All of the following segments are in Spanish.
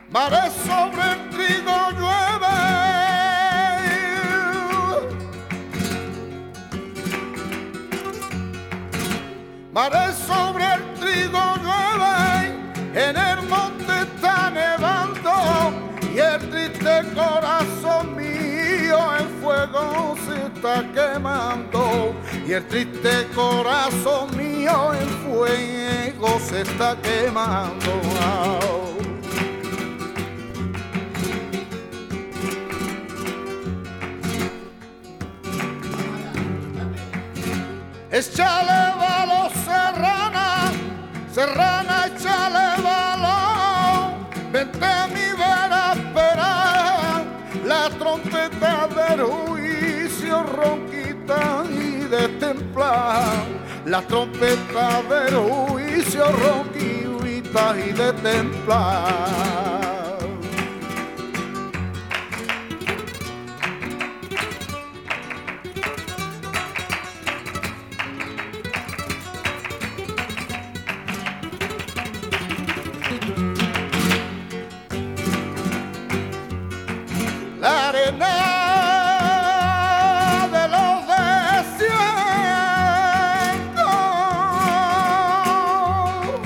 Mares sobre el trigo llueve, mares sobre el trigo llueve, en el monte está nevando y el triste corazón mío en fuego se está quemando, y el triste corazón mío en fuego se está quemando. Échale balón, serrana, serrana, échale balón, vente a mi vera a esperar, la trompeta del juicio ronquita y de templar, la trompeta del juicio ronquita y de templar. La arena de los desiertos,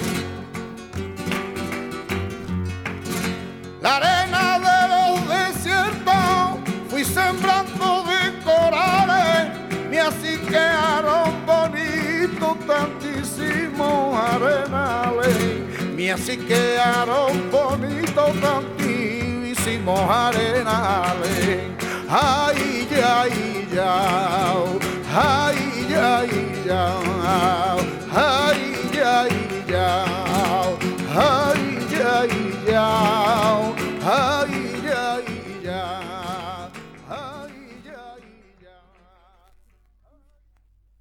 la arena de los desiertos, fui sembrando de corales, me aciquearon bonito tantísimos arenales, me aciquearon bonito tantísimos arenales. Ay, ya, ay, ya, ay, ya, ay, ya.